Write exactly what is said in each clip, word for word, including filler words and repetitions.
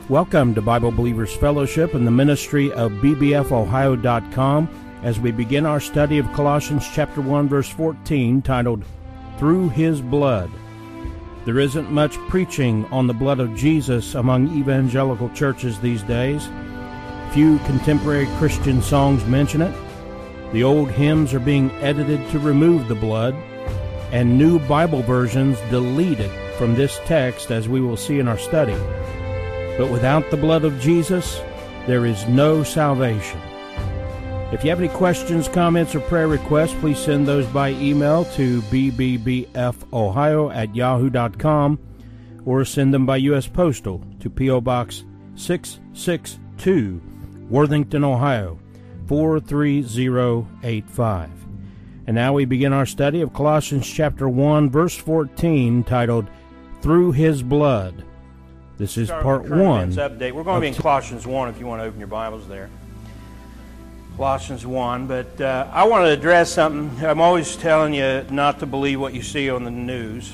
Welcome to Bible Believers Fellowship and the ministry of B B F Ohio dot com as we begin our study of Colossians chapter one, verse fourteen, titled, Through His Blood. There isn't much preaching on the blood of Jesus among evangelical churches these days. Few contemporary Christian songs mention it. The old hymns are being edited to remove the blood, and new Bible versions delete it from this text, as we will see in our study. But without the blood of Jesus, there is no salvation. If you have any questions, comments, or prayer requests, please send those by email to b b b f ohio at yahoo dot com or send them by U S Postal to P O Box six six two, Worthington, Ohio, four three zero eight five. And now we begin our study of Colossians chapter one, verse fourteen, titled, Through His Blood. This is part one. Update. We're going to be in Colossians one if you want to open your Bibles there. Colossians one. But uh, I want to address something. I'm always telling you not to believe what you see on the news.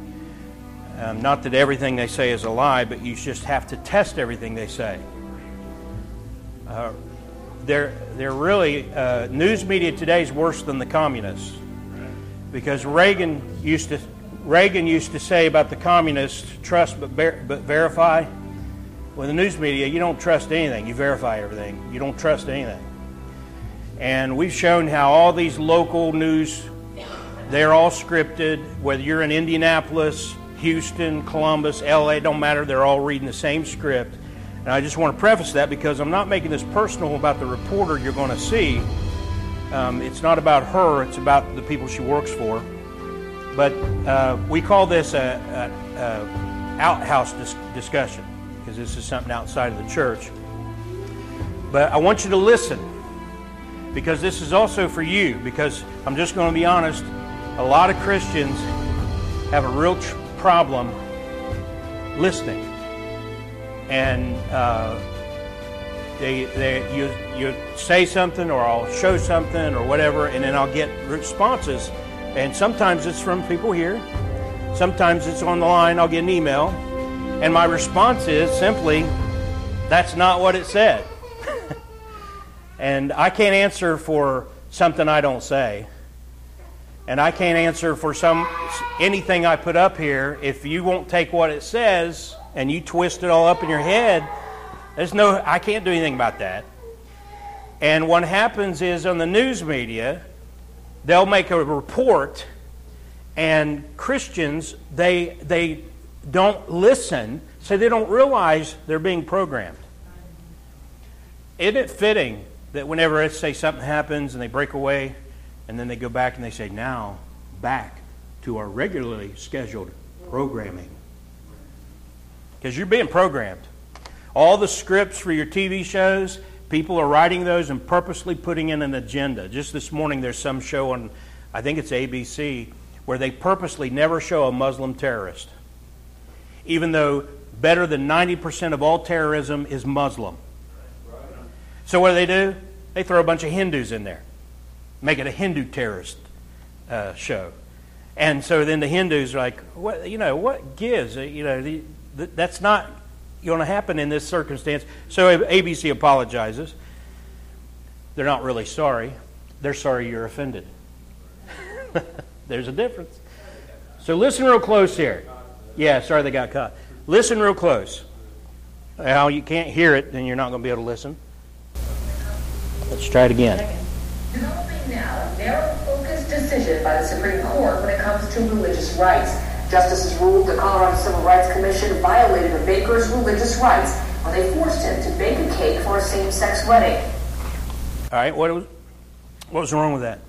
Um, not that everything they say is a lie, but you just have to test everything they say. Uh, they're, they're really, uh, news media today is worse than the communists. Because Reagan used to... Reagan used to say about the communists, trust but, ver- but verify. With the news media, you don't trust anything. You verify everything. You don't trust anything. And we've shown how all these local news, they're all scripted. Whether you're in Indianapolis, Houston, Columbus, L A, don't matter. They're all reading the same script. And I just want to preface that because I'm not making this personal about the reporter you're going to see. Um, it's not about her. It's about the people she works for. But uh, we call this a, a, a outhouse dis- discussion because this is something outside of the church. But I want you to listen because this is also for you, because I'm just going to be honest, a lot of Christians have a real tr- problem listening. And uh, they, they, you, you say something or I'll show something or whatever, and then I'll get responses. And sometimes it's from people here. Sometimes it's on the line. I'll get an email. And my response is simply, that's not what it said. And I can't answer for something I don't say. And I can't answer for some anything I put up here. If you won't take what it says and you twist it all up in your head, there's no, I can't do anything about that. And what happens is on the news media, they'll make a report, and Christians, they they don't listen, so they don't realize they're being programmed. Isn't it fitting that whenever, let's say, something happens and they break away, and then they go back and they say, now, back to our regularly scheduled programming. Because you're being programmed. All the scripts for your T V shows, people are writing those and purposely putting in an agenda. Just this morning there's some show on, I think it's A B C, where they purposely never show a Muslim terrorist. Even though better than ninety percent of all terrorism is Muslim. So what do they do? They throw a bunch of Hindus in there. Make it a Hindu terrorist uh, show. And so then the Hindus are like, what, you know, what gives? You know, the, the, that's not going to happen in this circumstance. So A B C apologizes. They're not really sorry. They're sorry you're offended. There's a difference. So listen real close here. Yeah, sorry they got caught. Listen real close. Well, you can't hear it, then you're not going to be able to listen. Let's try it again. Developing now a narrow-focused decision by the Supreme Court when it comes to religious rights. Justices ruled the Colorado Civil Rights Commission violated a baker's religious rights when they forced him to bake a cake for a same-sex wedding. All right, what was, what was wrong with that?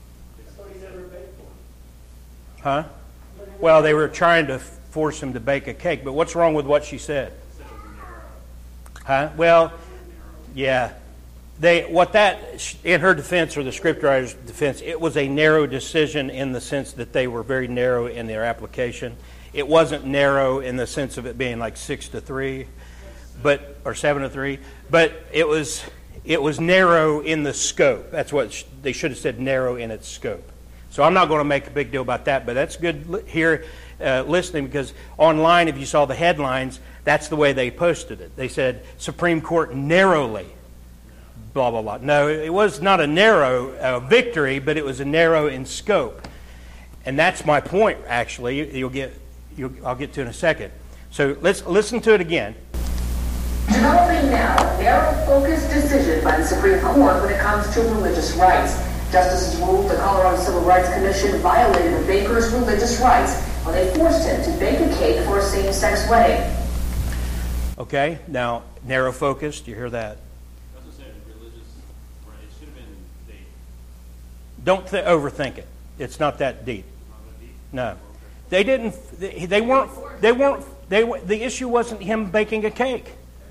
Huh? Well, they were trying to force him to bake a cake, but what's wrong with what she said? Huh? Well, yeah. They what that in her defense, or the scriptwriter's defense, it was a narrow decision in the sense that they were very narrow in their application. It wasn't narrow in the sense of it being like six to three, but or seven to three. But it was it was narrow in the scope. That's what sh- they should have said. Narrow in its scope. So I'm not going to make a big deal about that. But that's good here. uh, listening, because online, if you saw the headlines, that's the way they posted it. They said, Supreme Court narrowly, blah, blah, blah. No, it was not a narrow uh, victory, but it was a narrow in scope. And that's my point, actually. You'll get, you'll, I'll get to in a second. So let's listen to it again. Developing now a narrow-focused decision by the Supreme Court when it comes to religious rights. Justices ruled the Colorado Civil Rights Commission violated a baker's religious rights when they forced him to bake a cake for a same-sex wedding. Okay, now, narrow-focused, you hear that? That's what I said, religious right. It should have been deep. Don't th- overthink it. It's not that deep. Not that deep? No. They didn't, they, they weren't, they weren't, they, the issue wasn't him baking a cake.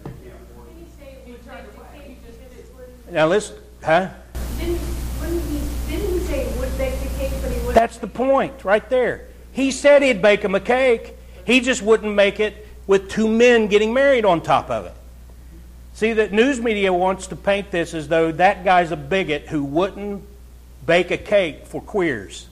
Now listen, huh? Didn't, wouldn't he, didn't he say he would bake the cake, but he wouldn't? That's the point right there. He said he'd bake him a cake. He just wouldn't make it with two men getting married on top of it. See, the news media wants to paint this as though that guy's a bigot who wouldn't bake a cake for queers.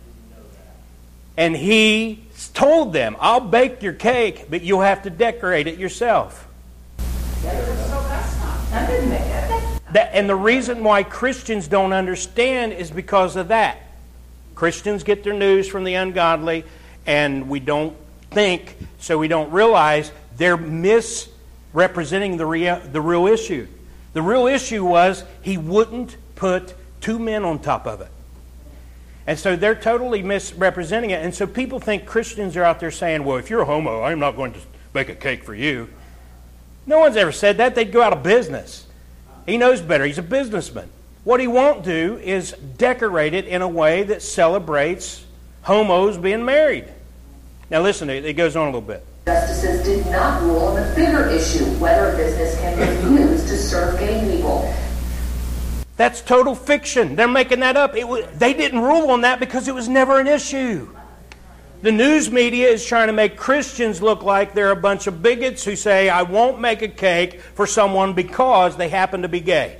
And he told them, I'll bake your cake, but you'll have to decorate it yourself. So that's not, that didn't make it. That, and the reason why Christians don't understand is because of that. Christians get their news from the ungodly, and we don't think, so we don't realize they're misrepresenting the real, the real issue. The real issue was he wouldn't put two men on top of it. And so they're totally misrepresenting it. And so people think Christians are out there saying, well, if you're a homo, I'm not going to bake a cake for you. No one's ever said that. They'd go out of business. He knows better. He's a businessman. What he won't do is decorate it in a way that celebrates homos being married. Now listen, it goes on a little bit. Justices did not rule on the bigger issue, whether a business can be used to serve gay people. That's total fiction. They're making that up. It was, they didn't rule on that because it was never an issue. The news media is trying to make Christians look like they're a bunch of bigots who say, I won't make a cake for someone because they happen to be gay.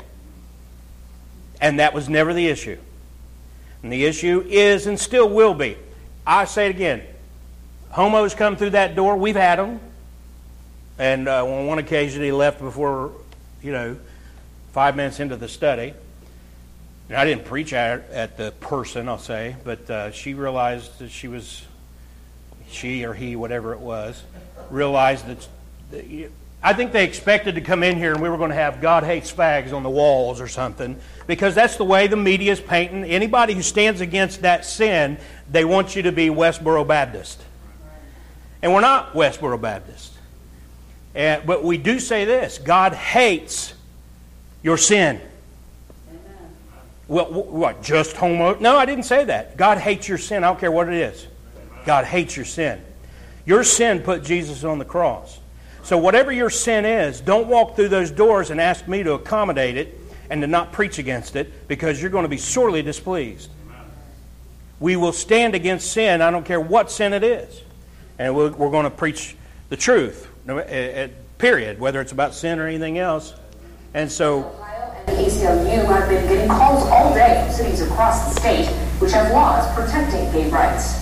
And that was never the issue. And the issue is and still will be. I say it again. Homos come through that door. We've had them. And uh, on one occasion he left before, you know, five minutes into the study. And I didn't preach at, at the person, I'll say, but uh, she realized that she was... she or he, whatever it was, realized that, that I think they expected to come in here and we were going to have God hates fags on the walls or something, because that's the way the media is painting. Anybody who stands against that sin, they want you to be Westboro Baptist. And we're not Westboro Baptist. And, but we do say this, God hates your sin. Well, what, just homo? No, I didn't say that. God hates your sin. I don't care what it is. God hates your sin. Your sin put Jesus on the cross. So whatever your sin is, don't walk through those doors and ask me to accommodate it and to not preach against it, because you're going to be sorely displeased. We will stand against sin. I don't care what sin it is. And we're going to preach the truth, period, whether it's about sin or anything else. And so... Ohio and the A C L U have been getting calls all day from cities across the state which have laws protecting gay rights.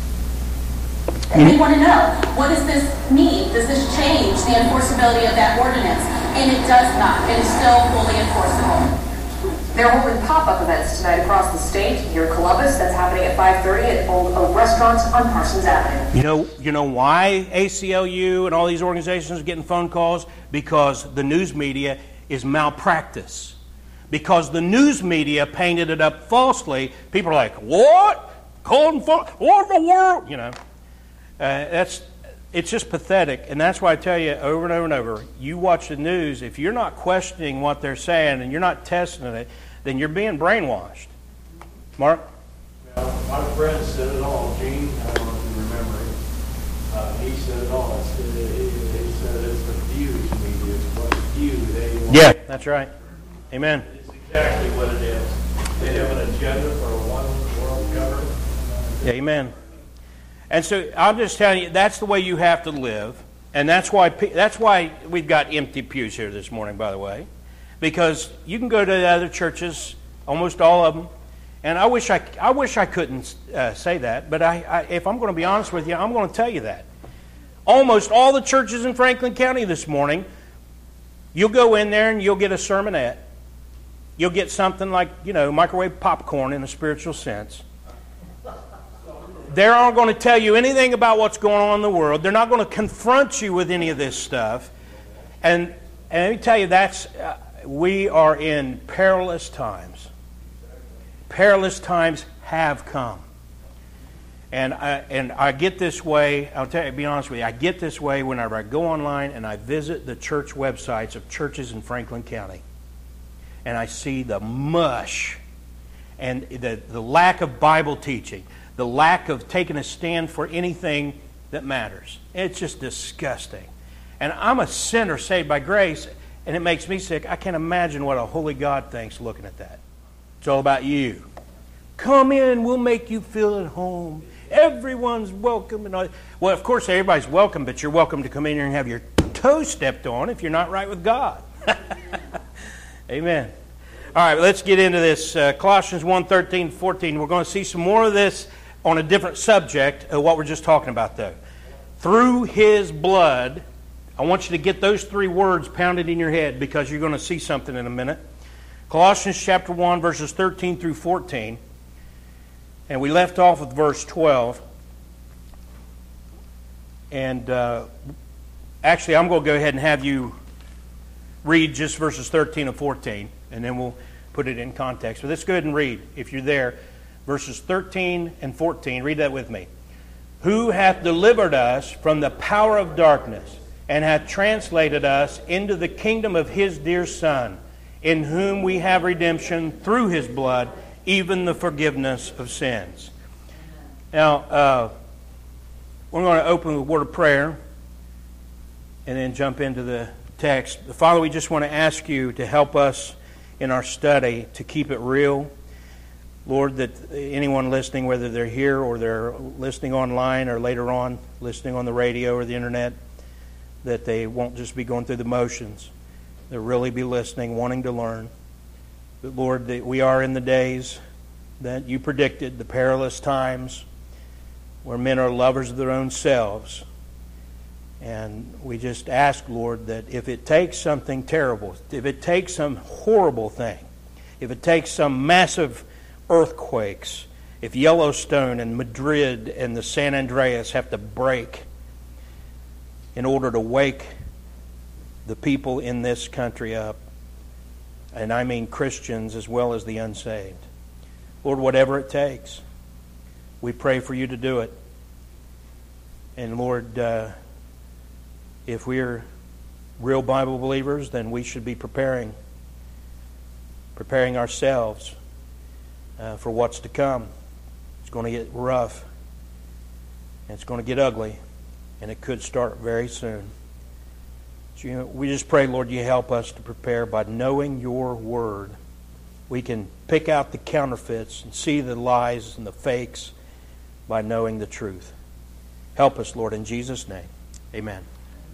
And we want to know, what does this mean? Does this change the enforceability of that ordinance? And it does not. It is still fully enforceable. They're holding pop-up events tonight across the state. Here in Columbus, that's happening at five thirty at Old Oak Restaurant on Parsons Avenue. You know, you know why A C L U and all these organizations are getting phone calls? Because the news media is malpractice. Because the news media painted it up falsely. People are like, what? Calling for what in the world? You know. Uh, that's it's just pathetic, and that's why I tell you over and over and over, you watch the news, if you're not questioning what they're saying and you're not testing it, then you're being brainwashed. Mark? Well, my friend said it all. Gene, I don't know if you remember him. Uh, he said it all. He, he, he said it's the views media. It's what view they want. Yeah, that's right. Amen. It's exactly what it is. They have an agenda for a one-world government. Amen. And so I'm just telling you, that's the way you have to live. And that's why that's why we've got empty pews here this morning, by the way. Because you can go to the other churches, almost all of them, And I wish I, I wish I couldn't uh, say that, but I, I, if I'm going to be honest with you, I'm going to tell you that. Almost all the churches in Franklin County this morning, you'll go in there and you'll get a sermonette. You'll get something like, you know, microwave popcorn in a spiritual sense. They aren't going to tell you anything about what's going on in the world. They're not going to confront you with any of this stuff. And, and let me tell you, that's uh, we are in perilous times. Perilous times have come. And I, and I get this way, I'll tell you, be honest with you, I get this way whenever I go online and I visit the church websites of churches in Franklin County. And I see the mush and the, the lack of Bible teaching, the lack of taking a stand for anything that matters. It's just disgusting. And I'm a sinner saved by grace, and it makes me sick. I can't imagine what a holy God thinks looking at that. It's all about you. Come in, we'll make you feel at home. Everyone's welcome. And all. Well, of course, everybody's welcome, but you're welcome to come in here and have your toes stepped on if you're not right with God. Amen. All right, let's get into this. Uh, Colossians one, thirteen, fourteen. We're going to see some more of this on a different subject of what we're just talking about, though. Through His blood. I want you to get those three words pounded in your head because you're going to see something in a minute. Colossians chapter one, verses thirteen through fourteen. And we left off with verse twelve. And uh, actually, I'm going to go ahead and have you read just verses thirteen and fourteen. And then we'll put it in context. But let's go ahead and read, if you're there, verses thirteen and fourteen. Read that with me. Who hath delivered us from the power of darkness, and hath translated us into the kingdom of His dear Son, in whom we have redemption through His blood, even the forgiveness of sins. Now, uh, we're going to open with a word of prayer and then jump into the text. Father, we just want to ask you to help us in our study to keep it real. Lord, that anyone listening, whether they're here or they're listening online or later on listening on the radio or the internet, that they won't just be going through the motions. They'll really be listening, wanting to learn. But Lord, that we are in the days that you predicted, the perilous times where men are lovers of their own selves. And we just ask, Lord, that if it takes something terrible, if it takes some horrible thing, if it takes some massive earthquakes, if Yellowstone and Madrid and the San Andreas have to break in order to wake the people in this country up, and I mean Christians as well as the unsaved. Lord, whatever it takes, we pray for you to do it. And Lord, uh, if we're real Bible believers, then we should be preparing, preparing ourselves uh, for what's to come. It's going to get rough, and it's going to get ugly, and it could start very soon. So, you know, we just pray, Lord, you help us to prepare by knowing your word. We can pick out the counterfeits and see the lies and the fakes by knowing the truth. Help us, Lord, in Jesus' name. Amen.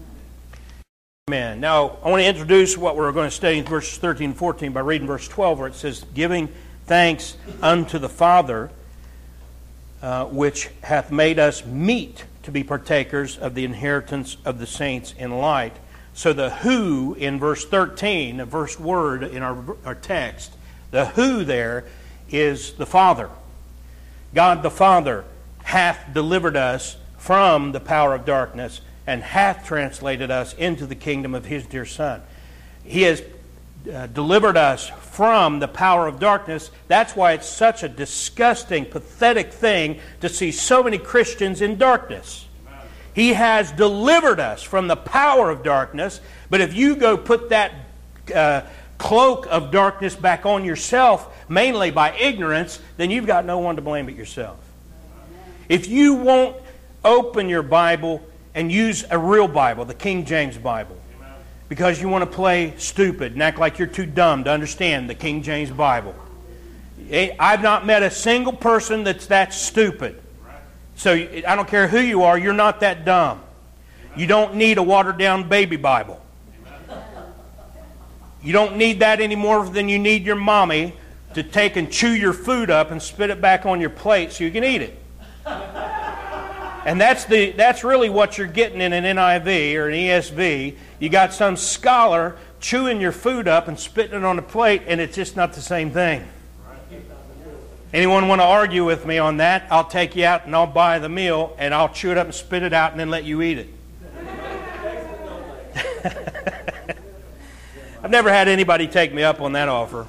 Amen. Now, I want to introduce what we're going to study in verses thirteen and fourteen by reading verse twelve, where it says, giving thanks unto the Father, uh, which hath made us meet to be partakers of the inheritance of the saints in light. So the who in verse thirteen, the first word in our, our text, the who there is the Father. God the Father hath delivered us from the power of darkness and hath translated us into the kingdom of His dear Son. He has uh, delivered us from the power of darkness. That's why it's such a disgusting, pathetic thing to see so many Christians in darkness. He has delivered us from the power of darkness, but if you go put that uh, cloak of darkness back on yourself, mainly by ignorance, then you've got no one to blame but yourself. If you won't open your Bible and use a real Bible, the King James Bible, because you want to play stupid and act like you're too dumb to understand the King James Bible. I've not met a single person that's that stupid. So I don't care who you are, you're not that dumb. You don't need a watered-down baby Bible. You don't need that any more than you need your mommy to take and chew your food up and spit it back on your plate so you can eat it. And that's the that's really what you're getting in an N I V or an E S V. You got some scholar chewing your food up and spitting it on a plate, and it's just not the same thing. Anyone want to argue with me on that? I'll take you out and I'll buy the meal and I'll chew it up and spit it out and then let you eat it. I've never had anybody take me up on that offer.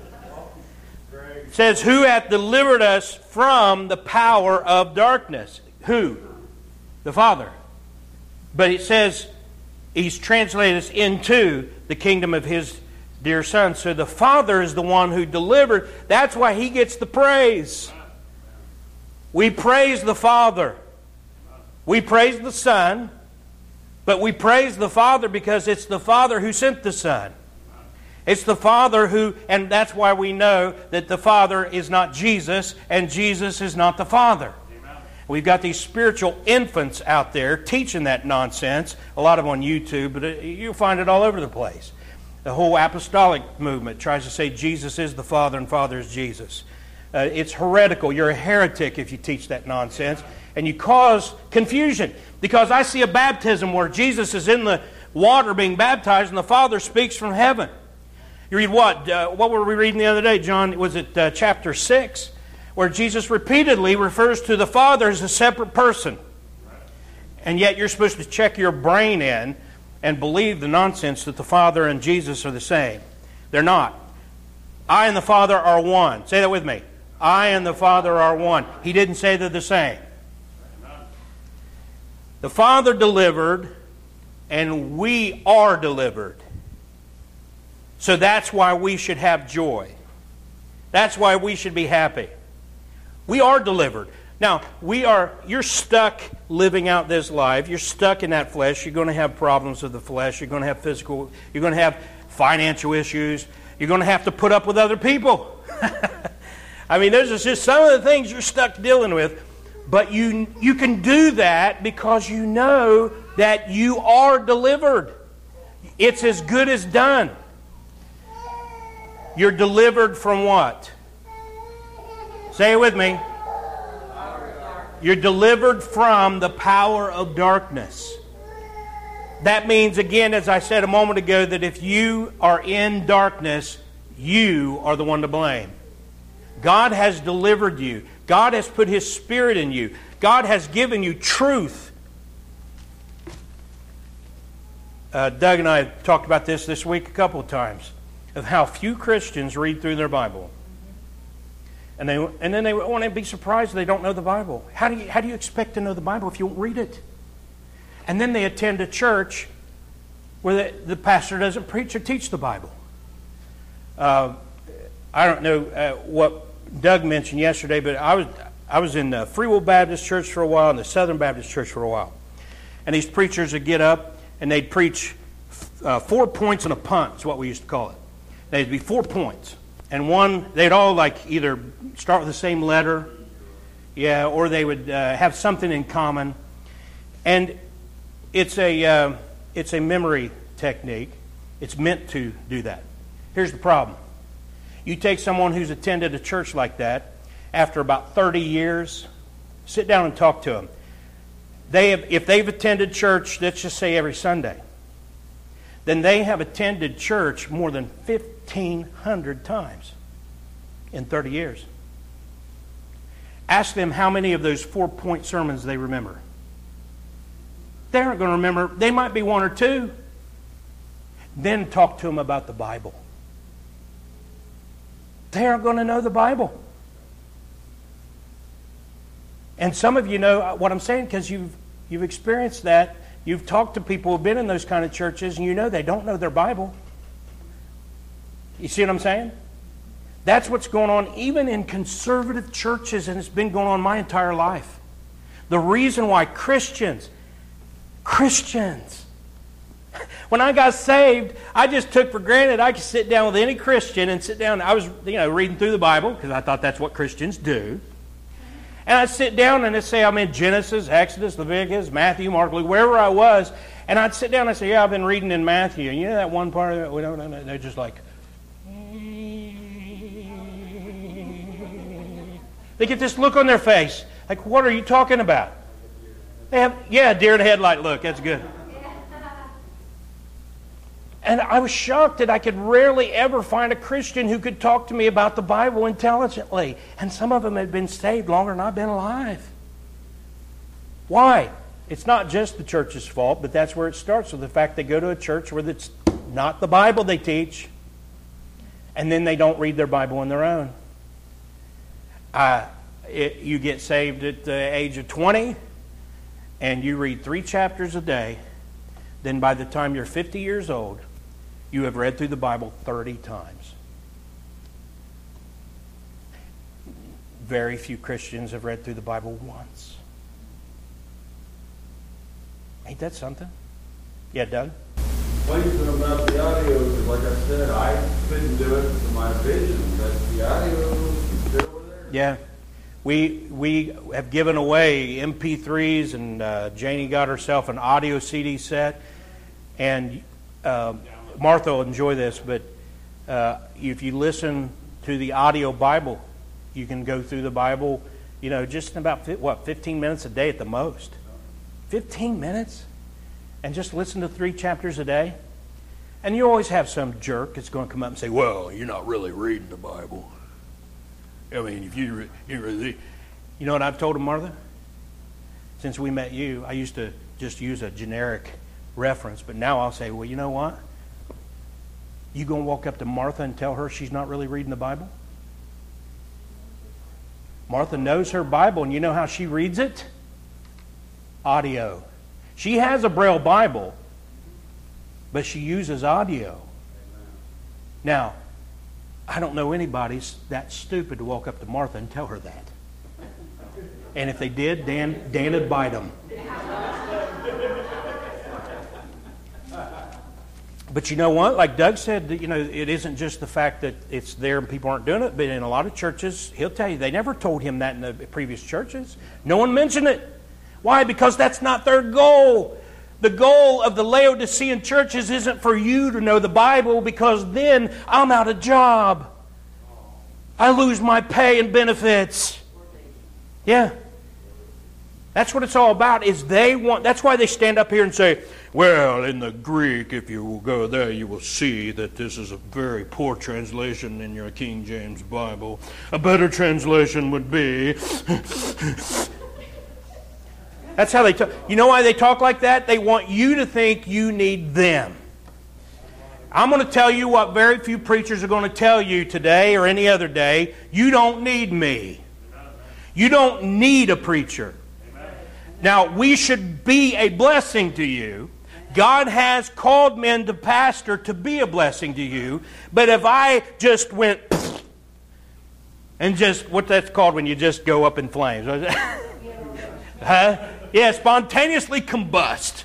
It says, who hath delivered us from the power of darkness? Who? The Father. But it says He's translated us into the kingdom of His dear Son. So the Father is the one who delivered. That's why He gets the praise. We praise the Father. We praise the Son. But we praise the Father because it's the Father who sent the Son. It's the Father who, and that's why we know that the Father is not Jesus and Jesus is not the Father. Amen. We've got these spiritual infants out there teaching that nonsense. A lot of them on YouTube, but you'll find it all over the place. The whole apostolic movement tries to say Jesus is the Father and Father is Jesus. Uh, it's heretical. You're a heretic if you teach that nonsense. And you cause confusion. Because I see a baptism where Jesus is in the water being baptized and the Father speaks from heaven. You read what? Uh, what were we reading the other day, John? Was it uh, chapter six? Where Jesus repeatedly refers to the Father as a separate person. And yet you're supposed to check your brain in and believe the nonsense that the Father and Jesus are the same. They're not. I and the Father are one. Say that with me. I and the Father are one. He didn't say they're the same. The Father delivered, and we are delivered. So that's why we should have joy. That's why we should be happy. We are delivered. Now, we are, you're stuck living out this life. You're stuck in that flesh. You're going to have problems with the flesh. You're going to have physical, you're going to have financial issues. You're going to have to put up with other people. I mean, those are just some of the things you're stuck dealing with. But you, you can do that because you know that you are delivered. It's as good as done. You're delivered from what? Say it with me. You're delivered from the power of darkness. That means, again, as I said a moment ago, that if you are in darkness, you are the one to blame. God has delivered you. God has put His Spirit in you. God has given you truth. Uh, Doug and I have talked about this this week a couple of times, of how few Christians read through their Bible. And they and then they want to be surprised they don't know the Bible. How do you how do you expect to know the Bible if you won't read it? And then they attend a church where the, the pastor doesn't preach or teach the Bible. Uh, I don't know uh, what Doug mentioned yesterday, but I was I was in the Free Will Baptist Church for a while and the Southern Baptist Church for a while. And these preachers would get up and they'd preach uh, four points and a punt is what we used to call it. They'd be four points. And one, they'd all like either start with the same letter, yeah, or they would uh, have something in common. And it's a uh, it's a memory technique. It's meant to do that. Here's the problem. You take someone who's attended a church like that, after about thirty years, sit down and talk to them. They have, if they've attended church, let's just say every Sunday, then they have attended church more than fifteen hundred times in thirty years. Ask them how many of those four-point sermons they remember. They aren't going to remember. They might be one or two. Then talk to them about the Bible. They aren't going to know the Bible. And some of you know what I'm saying because you've, you've experienced that. You've talked to people who've been in those kind of churches and you know they don't know their Bible. You see what I'm saying? That's what's going on even in conservative churches, and it's been going on my entire life. The reason why Christians, Christians, when I got saved, I just took for granted I could sit down with any Christian and sit down. I was, you know, reading through the Bible because I thought that's what Christians do. And I'd sit down and I'd say I'm in Genesis, Exodus, Leviticus, Matthew, Mark, Luke, wherever I was. And I'd sit down and I'd say, yeah, I've been reading in Matthew. And you know that one part of it? We don't know. They're just like, They get this look on their face. Like, what are you talking about? They have, yeah, deer in the headlight look. That's good. And I was shocked that I could rarely ever find a Christian who could talk to me about the Bible intelligently. And some of them had been saved longer than I've been alive. Why? It's not just the church's fault, but that's where it starts with the fact they go to a church where it's not the Bible they teach. And then they don't read their Bible on their own. Uh, it, you get saved at the age of twenty, and you read three chapters a day. Then by the time you're fifty years old, you have read through the Bible thirty times. Very few Christians have read through the Bible once. Ain't that something? Yeah, Doug? What do you think about the audio? Because like I said, I couldn't do it for my vision, but the audio is still there. Yeah. We we have given away M P threes, and uh, Janie got herself an audio C D set. And uh, Martha will enjoy this, but uh, if you listen to the audio Bible, you can go through the Bible, you know, just in about, what, fifteen minutes a day at the most. fifteen minutes? And just listen to three chapters a day? And you always have some jerk that's going to come up and say, well, you're not really reading the Bible. I mean, if you, re- you really... You know what I've told him, Martha? Since we met you, I used to just use a generic reference, but now I'll say, well, you know what? You going to walk up to Martha and tell her she's not really reading the Bible? Martha knows her Bible, and you know how she reads it? Audio. She has a Braille Bible, but she uses audio. Now, I don't know anybody that stupid to walk up to Martha and tell her that. And if they did, Dan, Dan would bite them. But you know what? Like Doug said, you know, it isn't just the fact that it's there and people aren't doing it, but in a lot of churches, he'll tell you, they never told him that in the previous churches. No one mentioned it. Why? Because that's not their goal. The goal of the Laodicean churches isn't for you to know the Bible, because then I'm out of job. I lose my pay and benefits. Yeah. That's what it's all about, is they want, that's why they stand up here and say, well, in the Greek, if you will go there, you will see that this is a very poor translation in your King James Bible. A better translation would be... That's how they talk. You know why they talk like that? They want you to think you need them. I'm going to tell you what very few preachers are going to tell you today or any other day. You don't need me. You don't need a preacher. Now, we should be a blessing to you. God has called men to pastor to be a blessing to you. But if I just went and just, what that's called when you just go up in flames? Huh? Yeah, spontaneously combust.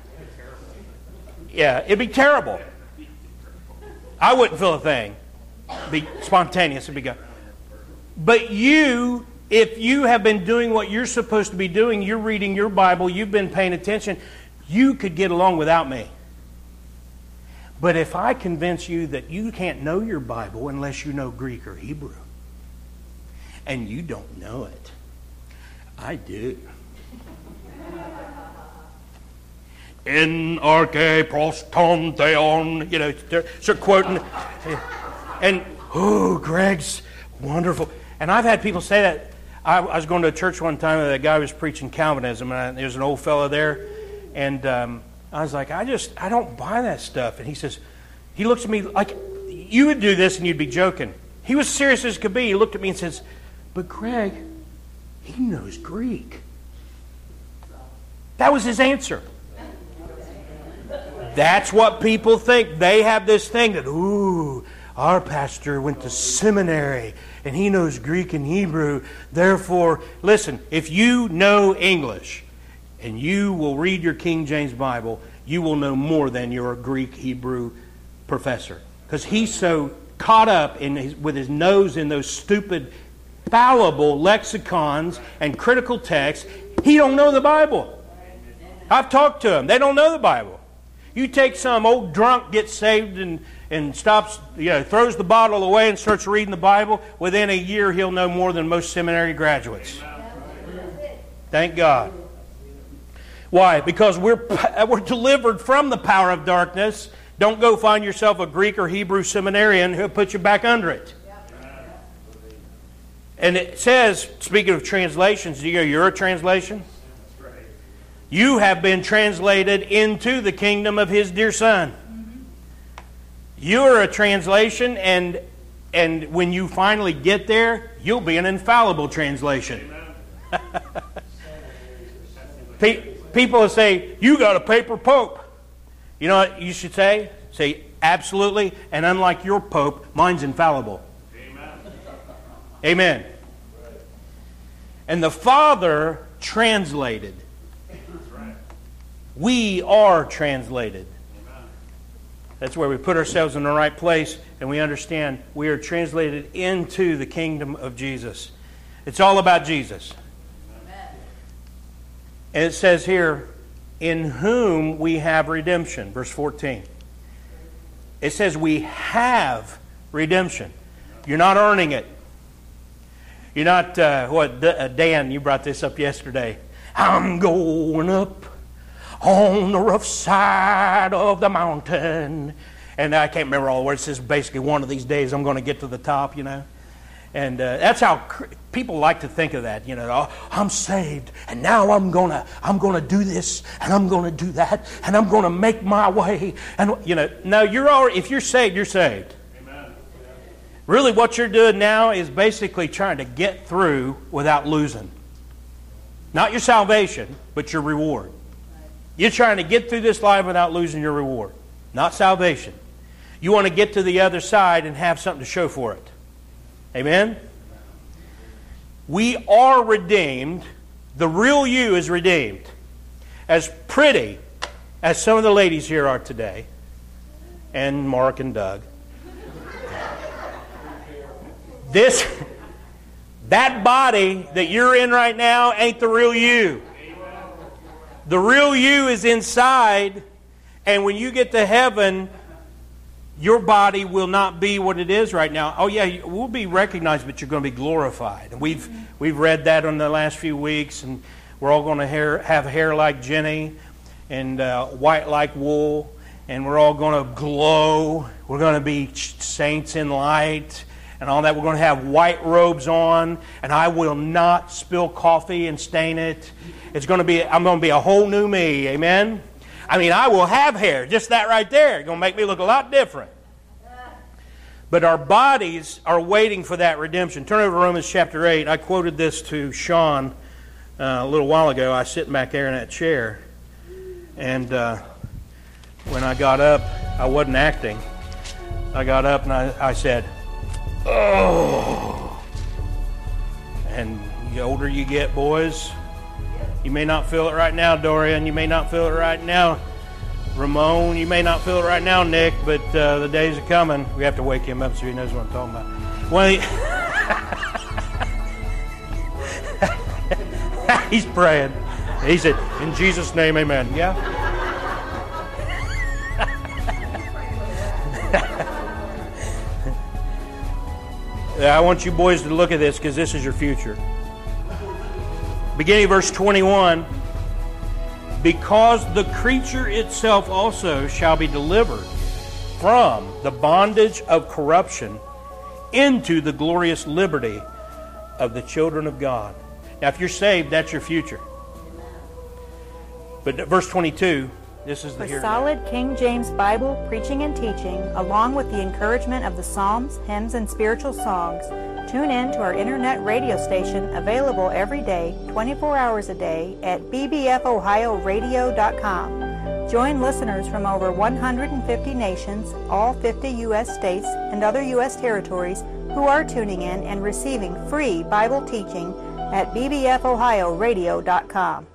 Yeah, it'd be terrible. I wouldn't feel a thing. It'd be spontaneous. It'd be go. But you, if you have been doing what you're supposed to be doing, you're reading your Bible, you've been paying attention, you could get along without me. But if I convince you that you can't know your Bible unless you know Greek or Hebrew, and you don't know it, I do. In arche proston theon, you know, start quoting. And, oh, Greg's wonderful. And I've had people say that. I, I was going to a church one time, and a guy was preaching Calvinism, and I, there was an old fellow there, and um, I was like, I just, I don't buy that stuff. And he says, he looks at me like, you would do this and you'd be joking. He was serious as could be. He looked at me and says, but Greg, he knows Greek. That was his answer. That's what people think. They have this thing that, ooh, our pastor went to seminary and he knows Greek and Hebrew. Therefore, listen, if you know English and you will read your King James Bible, you will know more than your Greek Hebrew professor. Because he's so caught up in his, with his nose in those stupid, fallible lexicons and critical texts, he don't know the Bible. I've talked to him. They don't know the Bible. You take some old drunk gets saved and, and stops, you know, throws the bottle away and starts reading the Bible. Within a year, he'll know more than most seminary graduates. Thank God. Why? Because we're we're delivered from the power of darkness. Don't go find yourself a Greek or Hebrew seminarian who'll put you back under it. And it says, speaking of translations, you know, you're a translation. You have been translated into the kingdom of His dear Son. You're a translation, and and when you finally get there, you'll be an infallible translation. People will say, you got a paper pope. You know what you should say? Say, absolutely, and unlike your pope, mine's infallible. Amen. Amen. And the Father translated. We are translated. That's where we put ourselves in the right place and we understand we are translated into the kingdom of Jesus. It's all about Jesus. Amen. And it says here, in whom we have redemption. Verse fourteen. It says we have redemption. You're not earning it. You're not, uh, what, Dan, you brought this up yesterday. I'm going up on the rough side of the mountain. And I can't remember all the words. It says basically one of these days I'm going to get to the top, you know. And uh, that's how cr- people like to think of that, you know. Oh, I'm saved, and now I'm gonna I'm gonna do this, and I'm gonna do that, and I'm gonna make my way. And you know, no, you're already, if you're saved, you're saved. Amen. Really, what you're doing now is basically trying to get through without losing. Not your salvation, but your reward. You're trying to get through this life without losing your reward. Not salvation. You want to get to the other side and have something to show for it. Amen? We are redeemed. The real you is redeemed. As pretty as some of the ladies here are today, and Mark and Doug, this, that body that you're in right now ain't the real you. The real you is inside, and when you get to heaven, your body will not be what it is right now. Oh yeah, we'll be recognized, but you're going to be glorified. And we've we've read that in the last few weeks, and we're all going to hair, have hair like Jenny, and uh, white like wool, and we're all going to glow. We're going to be saints in light, and all that. We're going to have white robes on, and I will not spill coffee and stain it. It's going to be. I'm going to be a whole new me. Amen. I mean, I will have hair, just that right there. It's going to make me look a lot different. But our bodies are waiting for that redemption. Turn over to Romans chapter eight. I quoted this to Sean uh, a little while ago. I was sitting back there in that chair. And uh, when I got up, I wasn't acting. I got up and I, I said, oh. And the older you get, boys, you may not feel it right now, Dorian. You may not feel it right now, Ramon. You may not feel it right now, Nick. But uh, the days are coming. We have to wake him up so he knows what I'm talking about. Well, he, he's praying. He said, "In Jesus' name, amen." Yeah. I want you boys to look at this because this is your future. Beginning of verse twenty-one, because the creature itself also shall be delivered from the bondage of corruption into the glorious liberty of the children of God. Now, if you're saved, that's your future. But verse twenty-two, this is the For solid King James Bible preaching and teaching, along with the encouragement of the Psalms, hymns, and spiritual songs, tune in to our internet radio station, available every day, twenty-four hours a day, at b b f ohio radio dot com. Join listeners from over one hundred fifty nations, all fifty U S states, and other U S territories who are tuning in and receiving free Bible teaching at b b f ohio radio dot com.